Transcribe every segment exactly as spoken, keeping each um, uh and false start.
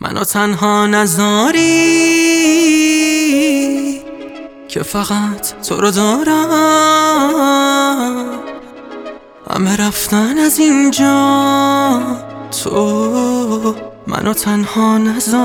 منو تنها نذاری که فقط تو رو دارم. همه رفتن از اینجا، تو منو تنها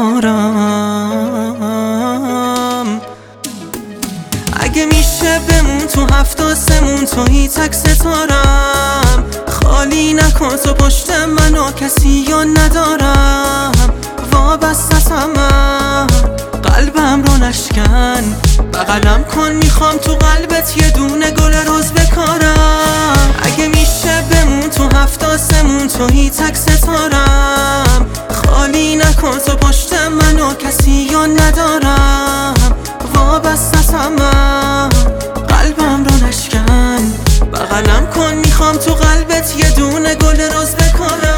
نذارم. اگه میشه بمون تو هفت آسمون، تویی تک ستارم. خالی نکن تو پشت منو، کسی یا ندارم. وابسته‌ام، قلبم رو نشکن. بغلم کن میخوام تو قلبت یه دونه گل روز بکارم. اگه میشه بمون تو هفت آسمون، تویی تک ستارم. خالی نکن تو پشت منو، کسی یا ندارم. وابسته‌ام، قلبم رو نشکن. بغلم کن میخوام تو قلبت یه دونه گل روز بکارم.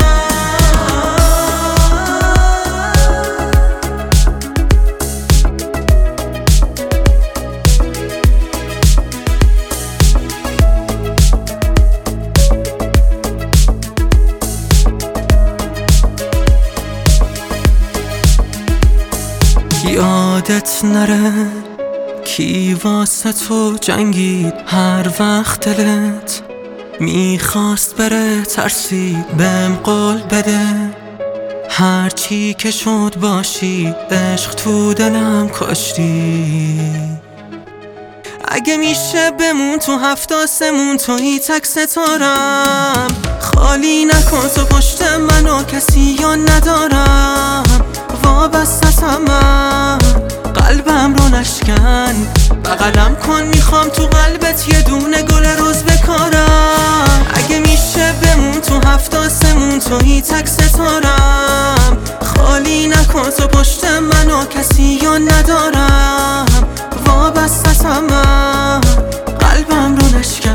یادت نره کی واسه تو جنگید، هر وقت دلت میخواست بره ترسید بهم قول بده. هر چی که شد باشی، عشق تو دلم کاشتی. اگه میشه بمون تو هفت آسمون، تویی تک ستارم. خالی نکن تو پشت منو، کسی یا ندارم. وابسته‌ام، قلبم رو نشکن. بغلم کن میخوام تو قلبت یه دونه گل روز بکارم. اگه میشه بمون تو هفت آسمون، تویی تک ستارم. خالی نکن تو پشت منو، کسی یا ندارم. وابسته‌ام، قلبم رو نشکن.